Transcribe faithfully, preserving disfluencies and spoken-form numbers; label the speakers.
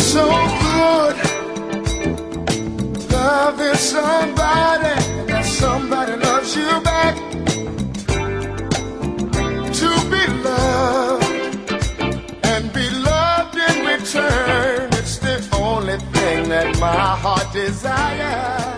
Speaker 1: so good. Loving somebody, that somebody loves you back. To be loved and be loved in return, it's the only thing that my heart desires.